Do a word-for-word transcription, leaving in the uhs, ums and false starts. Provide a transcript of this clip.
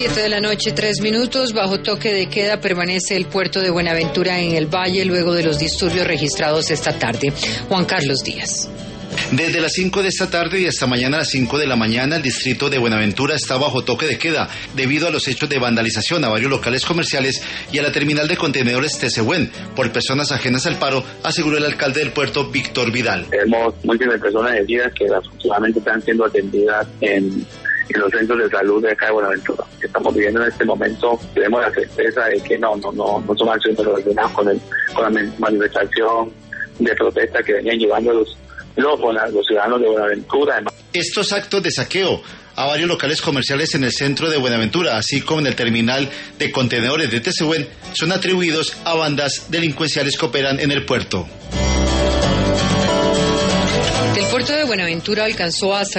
Siete de la noche, tres minutos. Bajo toque de queda permanece el puerto de Buenaventura en el Valle luego de los disturbios registrados esta tarde. Juan Carlos Díaz. Desde las cinco de esta tarde y hasta mañana a las cinco de la mañana, el distrito de Buenaventura está bajo toque de queda debido a los hechos de vandalización a varios locales comerciales y a la terminal de contenedores Tesehuen por personas ajenas al paro, aseguró el alcalde del puerto, Víctor Vidal. Tenemos múltiples personas heridas que afortunadamente están siendo atendidas en, en los centros de salud de acá de Buenaventura. Estamos viviendo en este momento, tenemos la certeza de que no, no, no, no son acciones relacionadas con, el, con la manifestación de protesta que venían llevando los Los, los ciudadanos de Buenaventura. Estos actos de saqueo a varios locales comerciales en el centro de Buenaventura, así como en el terminal de contenedores de Tesehuen, son atribuidos a bandas delincuenciales que operan en el puerto. El puerto de Buenaventura alcanzó a